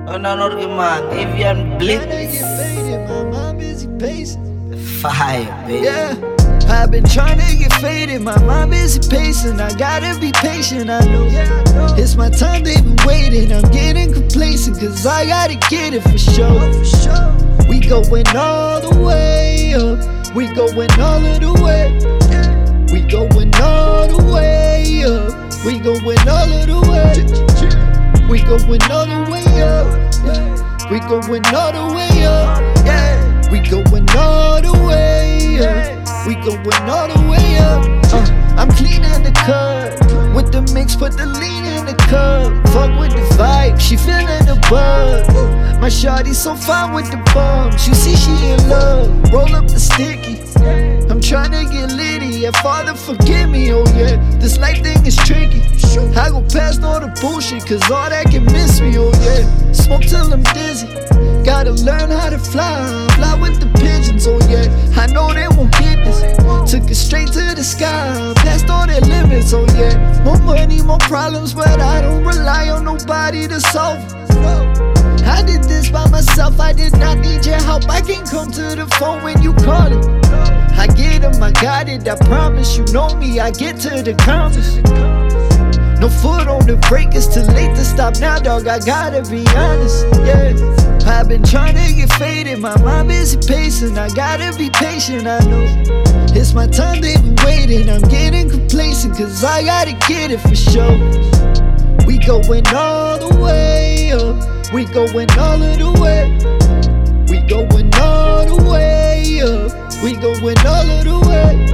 Una man, Avian Blitz. My mind busy pacing. Fire, baby. Yeah, I've been trying to get faded. My mind busy pacing. I gotta be patient. I know it's my time. They've been waiting. I'm getting complacent, cause I gotta get it for sure. We going all the way up. We going all of the way. We going all the way up. We going all of the way. We going all the way up. We going all the way up. Yeah. We going all the way up. We going all the way up. I'm cleaning the cut with the mix, put the lean in the cup. Fuck with the vibe, she feeling the buzz. My shawty so fine with the bumps. You see she in love. Roll up the sticky. I'm tryna get litty. Yeah, Father forgive me. Oh yeah, this life thing is tricky. I go past all the bullshit, cause all that can miss me. Oh yeah, smoke till I'm dizzy. Gotta learn how to fly. Fly with the pigeons. Oh yeah, I know they won't get this. Took it straight to the sky, past all their limits. Oh yeah, more money, more problems, but I don't rely on nobody to solve it. I did this by myself, I did not need your help. I can come to the phone when you call it. I get 'em, I got it, I promise. You know me, I get to the compass. No foot on the brake, it's too late to stop now, dog. I gotta be honest, yeah. I've been trying to get faded, my mind busy pacing. I gotta be patient, I know it's my time, they've been waiting. I'm getting complacent, cause I gotta get it for sure. We going all the way up. We going all of the way. We going all the way up. We going all of the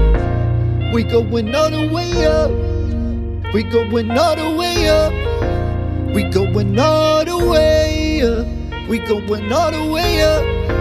way. We going all the way up. We going all the way up. We going all the way up. We going all the way up.